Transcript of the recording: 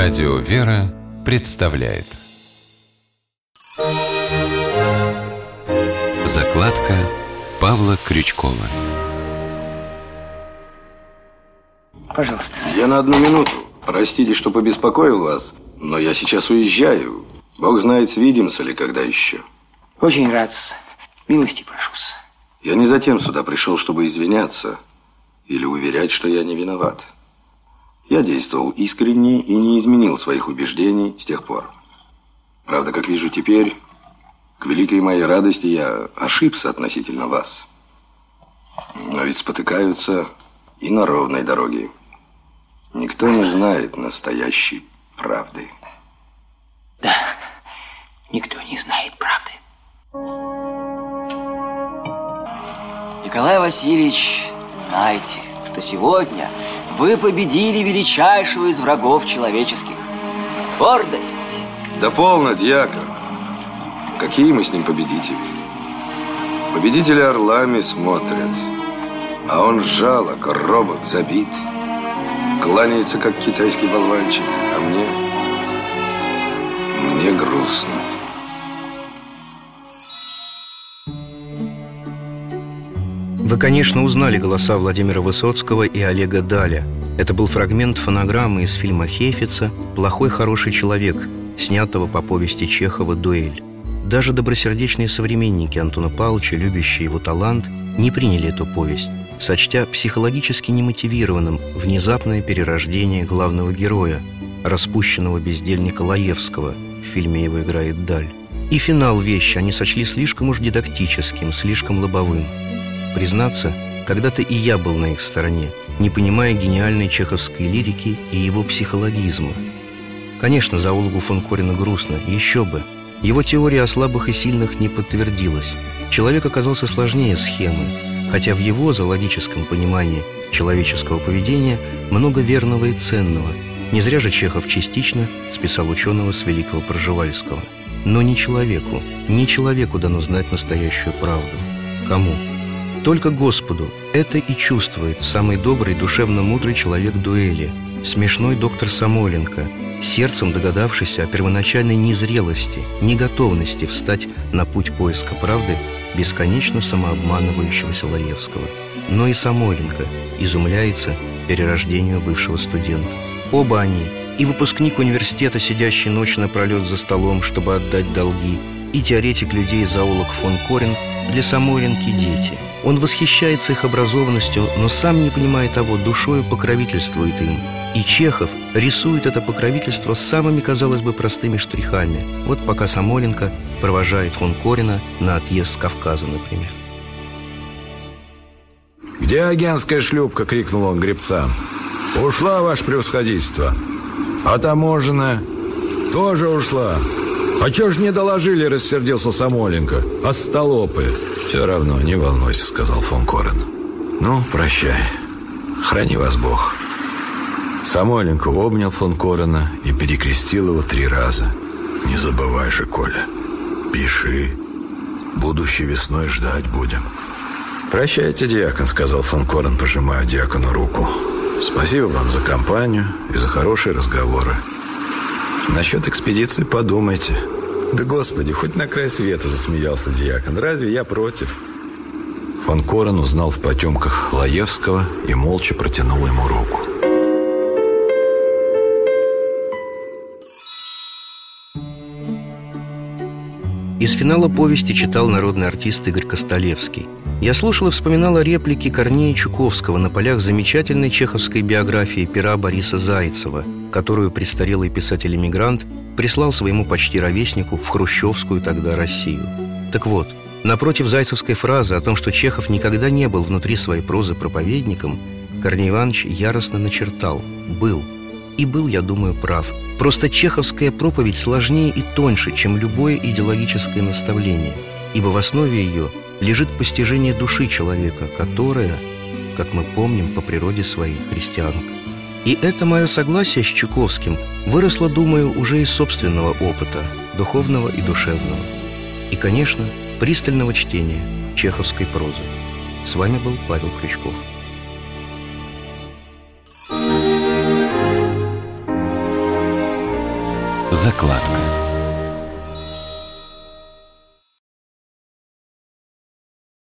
Радио «Вера» представляет закладка Павла Крючкова. Пожалуйста. Я на 1 минуту. Простите, что побеспокоил вас, но я сейчас уезжаю. Бог знает, свидимся ли когда еще. Очень рад. Милости прошу-с. Я не затем сюда пришел, чтобы извиняться или уверять, что я не виноват. Я действовал искренне и не изменил своих убеждений с тех пор. Правда, как вижу теперь, к великой моей радости я ошибся относительно вас. Но ведь спотыкаются и на ровной дороге. Никто не знает настоящей правды. Да, никто не знает правды. Николай Васильевич, знайте, что сегодня вы победили величайшего из врагов человеческих. Гордость. Да полно, дьякон. Какие мы с ним победители? Победители орлами смотрят, а он жалок, робок, забит. Кланяется, как китайский болванчик, а мне грустно. Вы, конечно, узнали голоса Владимира Высоцкого и Олега Даля. Это был фрагмент фонограммы из фильма Хейфица «Плохой хороший человек», снятого по повести Чехова «Дуэль». Даже добросердечные современники Антона Павловича, любящие его талант, не приняли эту повесть, сочтя психологически немотивированным внезапное перерождение главного героя, распущенного бездельника Лаевского. В фильме его играет Даль. И финал вещи они сочли слишком уж дидактическим, слишком лобовым. Признаться, когда-то и я был на их стороне, не понимая гениальной чеховской лирики и его психологизма. Конечно, зоологу фон Корена грустно, еще бы. Его теория о слабых и сильных не подтвердилась. Человек оказался сложнее схемы, хотя в его зоологическом понимании человеческого поведения много верного и ценного. Не зря же Чехов частично списал ученого с великого Пржевальского. Но не человеку дано знать настоящую правду. Кому? Только Господу. Это и чувствует самый добрый, душевно мудрый человек дуэли, смешной доктор Самойленко, сердцем догадавшийся о первоначальной незрелости, неготовности встать на путь поиска правды бесконечно самообманывающегося Лаевского. Но и Самойленко изумляется перерождению бывшего студента. Оба они, и выпускник университета, сидящий ночь напролет за столом, чтобы отдать долги, и теоретик людей зоолог фон Корен, для Самойленки дети. Он восхищается их образованностью, но сам не понимая того, душою покровительствует им. И Чехов рисует это покровительство самыми, казалось бы, простыми штрихами. Вот пока Самойленко провожает фон Корена на отъезд с Кавказа, например. «Где агентская шлюпка?» — крикнул он гребцам. «Ушла, ваше превосходительство. А таможенная тоже ушла. А чё ж не доложили?» — рассердился Самойленко. «Остолопы». «Все равно, не волнуйся», — сказал фон Корен. «Ну, прощай. Храни вас Бог». Самойленко обнял фон Корена и перекрестил его 3 раза. «Не забывай же, Коля, пиши. Будущей весной ждать будем». «Прощайте, дьякон», — сказал фон Корен, пожимая дьякону руку. «Спасибо вам за компанию и за хорошие разговоры. Насчет экспедиции подумайте». «Да, Господи, хоть на край света», — засмеялся дьякон. «Разве я против?» Фон Корен узнал в потемках Лаевского и молча протянул ему руку. Из финала повести читал народный артист Игорь Костолевский. Я слушал и вспоминал о реплике Корнея Чуковского на полях замечательной чеховской биографии пера Бориса Зайцева, которую престарелый писатель-эмигрант прислал своему почти ровеснику в хрущевскую тогда Россию. Так вот, напротив зайцевской фразы о том, что Чехов никогда не был внутри своей прозы проповедником, Корней Иванович яростно начертал: «Был». И был, я думаю, прав. Просто чеховская проповедь сложнее и тоньше, чем любое идеологическое наставление, ибо в основе ее лежит постижение души человека, которая, как мы помним, по природе своей христианка. И это мое согласие с Чуковским выросло, думаю, уже из собственного опыта, духовного и душевного. И, конечно, пристального чтения чеховской прозы. С вами был Павел Крючков. Закладка.